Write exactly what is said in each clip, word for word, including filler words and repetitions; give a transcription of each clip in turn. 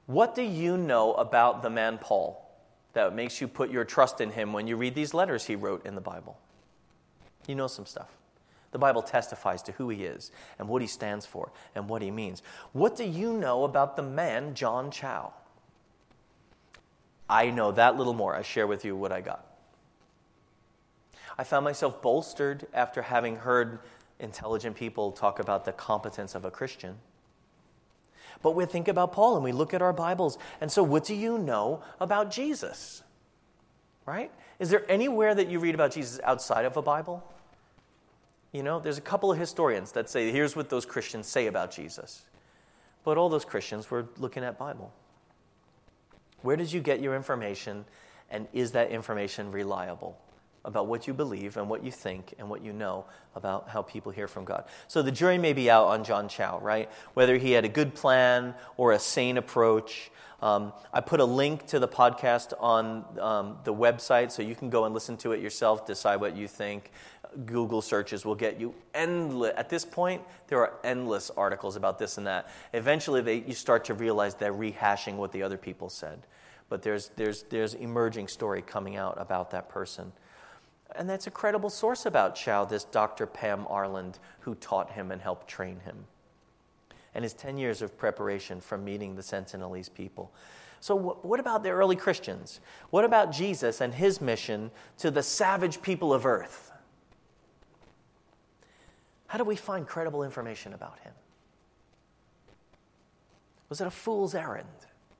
What do you know about the man Paul that makes you put your trust in him when you read these letters he wrote in the Bible? You know some stuff. The Bible testifies to who he is and what he stands for and what he means. What do you know about the man John Chau? I know that little more. I share with you what I got. I found myself bolstered after having heard intelligent people talk about the competence of a Christian. But we think about Paul and we look at our Bibles. And so what do you know about Jesus? Right? Is there anywhere that you read about Jesus outside of a Bible? You know, there's a couple of historians that say, here's what those Christians say about Jesus. But all those Christians were looking at Bible. Where did you get your information, and is that information reliable about what you believe and what you think and what you know about how people hear from God? So the jury may be out on John Chau, right? Whether he had a good plan or a sane approach. Um, I put a link to the podcast on um, the website, so you can go and listen to it yourself, decide what you think. Google searches will get you endless. At this point, there are endless articles about this and that. Eventually, they, you start to realize they're rehashing what the other people said. But there's there's there's emerging story coming out about that person. And that's a credible source about Chau, this Doctor Pam Arland, who taught him and helped train him. And his ten years of preparation from meeting the Sentinelese people. So what about the early Christians? What about Jesus and his mission to the savage people of earth? How do we find credible information about him? Was it a fool's errand?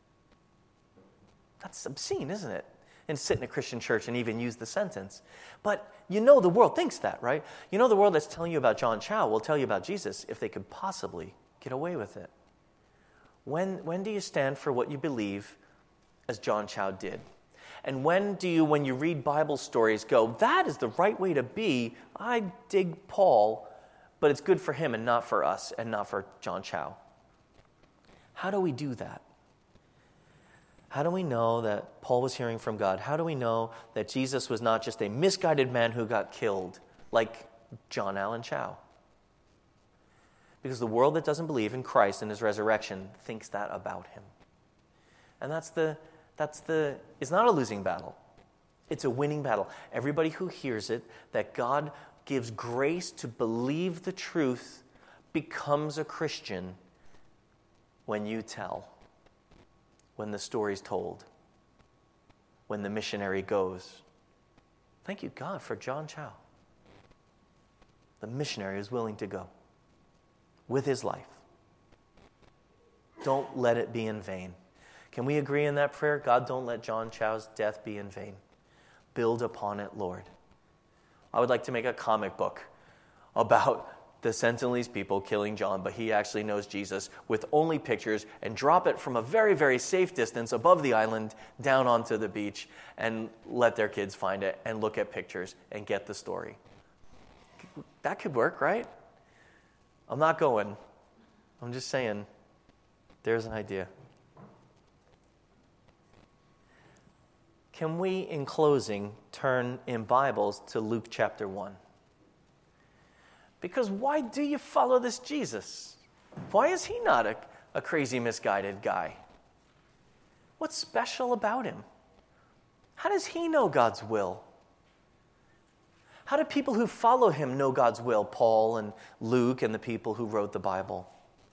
That's obscene, isn't it? And sit in a Christian church and even use the sentence. But you know the world thinks that, right? You know the world that's telling you about John Chau will tell you about Jesus if they could possibly get away with it. When, when do you stand for what you believe as John Chau did? And when do you, when you read Bible stories, go, that is the right way to be? I dig Paul, but it's good for him and not for us and not for John Chau. How do we do that? How do we know that Paul was hearing from God? How do we know that Jesus was not just a misguided man who got killed like John Allen Chau? Because the world that doesn't believe in Christ and his resurrection thinks that about him. And that's the, that's the, it's not a losing battle. It's a winning battle. Everybody who hears it, that God gives grace to believe the truth, becomes a Christian when you tell, when the story's told, when the missionary goes. Thank you, God, for John Chau. The missionary is willing to go with his life. Don't let it be in vain. Can we agree in that prayer? God, don't let John Chau's death be in vain. Build upon it, Lord. I would like to make a comic book about the Sentinelese people killing John, but he actually knows Jesus, with only pictures, and drop it from a very, very safe distance above the island down onto the beach and let their kids find it and look at pictures and get the story. That could work, right? I'm not going. I'm just saying, there's an idea. Can we, in closing, turn in Bibles to Luke chapter one? Because why do you follow this Jesus? Why is he not a, a crazy, misguided guy? What's special about him? How does he know God's will? How do people who follow him know God's will? Paul and Luke and the people who wrote the Bible.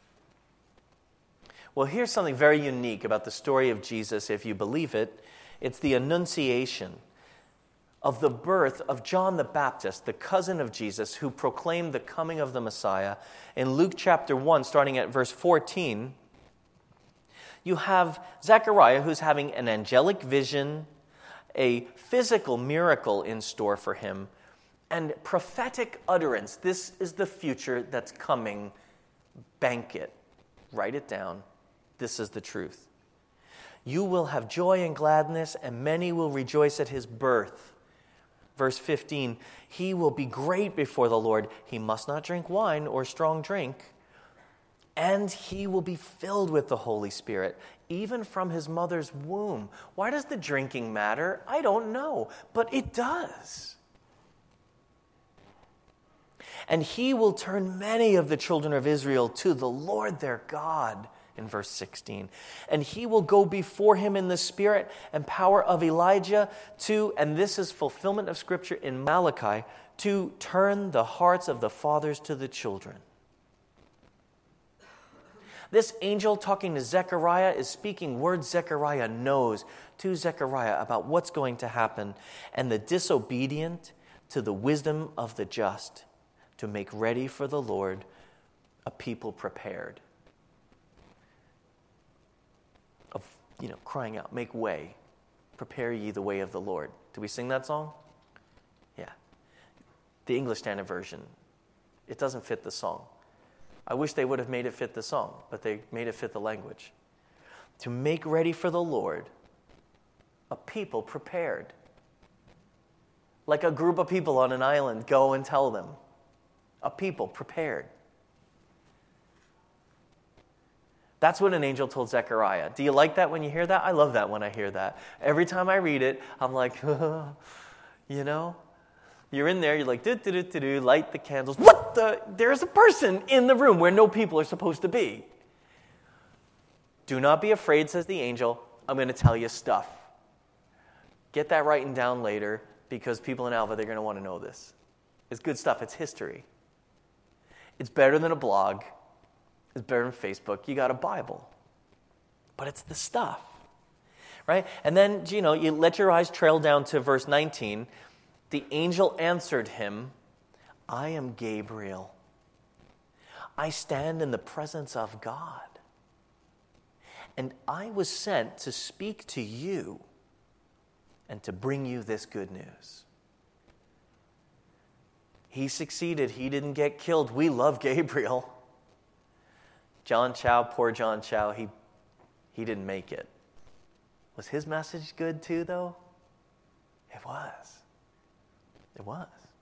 Well, here's something very unique about the story of Jesus, if you believe it. It's the Annunciation of the birth of John the Baptist, the cousin of Jesus, who proclaimed the coming of the Messiah. In Luke chapter one, starting at verse fourteen, you have Zechariah, who's having an angelic vision, a physical miracle in store for him, and prophetic utterance. This is the future that's coming. Bank it. Write it down. This is the truth. You will have joy and gladness, and many will rejoice at his birth. Verse fifteen, he will be great before the Lord. He must not drink wine or strong drink. And he will be filled with the Holy Spirit, even from his mother's womb. Why does the drinking matter? I don't know, but it does. And he will turn many of the children of Israel to the Lord their God. in verse sixteen. And he will go before him in the spirit and power of Elijah to, and this is fulfillment of Scripture in Malachi, to turn the hearts of the fathers to the children. This angel talking to Zechariah is speaking words Zechariah knows to Zechariah about what's going to happen, and the disobedient to the wisdom of the just, to make ready for the Lord a people prepared. Of, you know, crying out, make way, prepare ye the way of the Lord. Do we sing that song? Yeah. The English Standard Version, it doesn't fit the song. I wish they would have made it fit the song, but they made it fit the language. To make ready for the Lord a people prepared. Like a group of people on an island, go and tell them. A people prepared. That's what an angel told Zechariah. Do you like that when you hear that? I love that when I hear that. Every time I read it, I'm like, you know? You're in there, you're like, do, do, do, do, do, light the candles. What the? There's a person in the room where no people are supposed to be. Do not be afraid, says the angel. I'm going to tell you stuff. Get that writing down later, because people in Alva, they're going to want to know this. It's good stuff. It's history. It's better than a blog. It's better than Facebook. You got a Bible. But it's the stuff. Right? And then, you know, you let your eyes trail down to verse nineteen. The angel answered him, I am Gabriel. I stand in the presence of God. And I was sent to speak to you and to bring you this good news. He succeeded. He didn't get killed. We love Gabriel. John Chow, poor John Chow, he, he didn't make it. Was his message good too, though? It was. It was.